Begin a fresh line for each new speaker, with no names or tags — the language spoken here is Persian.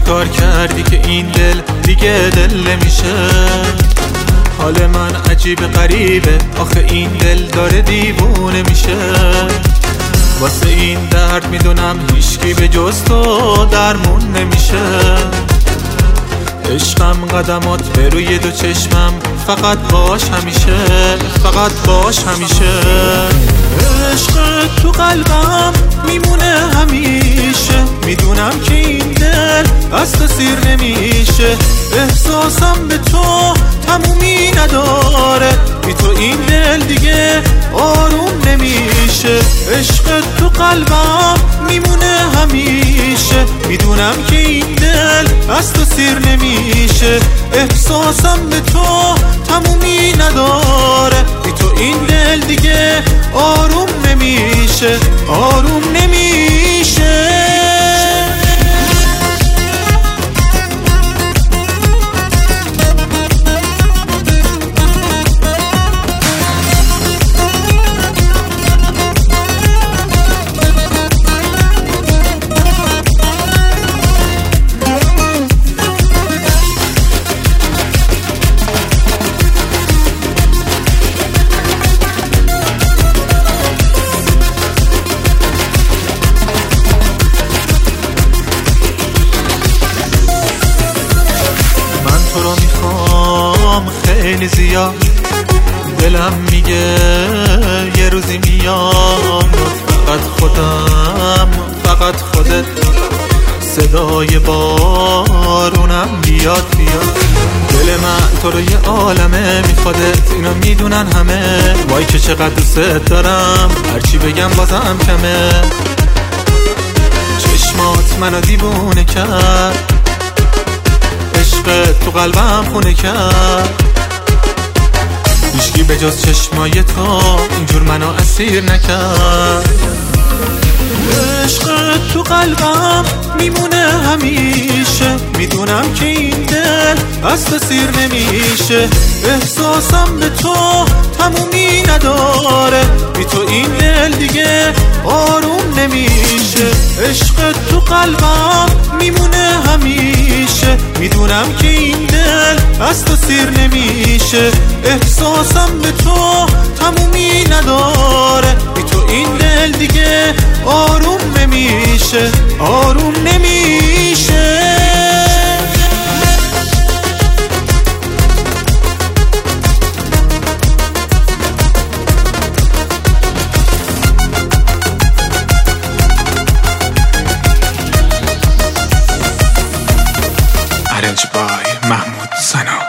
کار کردی که این دل دیگه دل نمیشه؟ حال من عجیب غریبه، آخه این دل داره دیوونه میشه. واسه این درد میدونم هیچکی به جز تو درمون نمیشه. عشقم قدمات به روی دو چشمم، فقط باش همیشه، فقط باش همیشه. عشق تو قلبم میمونه همیشه، میدونم که این دل از تو سیر نمیشه. احساسم به تو تمومی نداره، بی تو این دل دیگه آروم نمیشه. عشق تو قلبم میمونه همیشه، میدونم که این دل از تو سیر نمیشه. احساسم به تو تمومی نداره، بی تو این دل دیگه آروم نمیشه، آروم نمیشه. تو رو میخوام خیلی زیاد، دلم میگه یه روزی میام. فقط خودم، فقط خودت، صدای بارونم بیاد بیاد. دل من تو رو یه عالمه میخوادت، اینو میدونن همه. وای که چقدر دوست دارم، هرچی بگم بازم کمه. چشمات منو دیوونه کرد، عشق تو قلبم خونه کرد. هیچکی به جز چشمای تو اینجور منو اسیر نکرد. عشق تو قلبم میمونه همیشه، میدونم که این دل از تو سیر نمیشه. احساسم به تو تمومی نداره، بی تو این دل دیگه آروم نمیشه. عشق تو قلبم میمونه همیشه، میدونم که این دل از تو سیر نمیشه. احساسم به تو تمومی نداره، بی تو این دل دیگه آروم نمیشه، آروم نمیشه.
Arranged by Mahmoud Sana.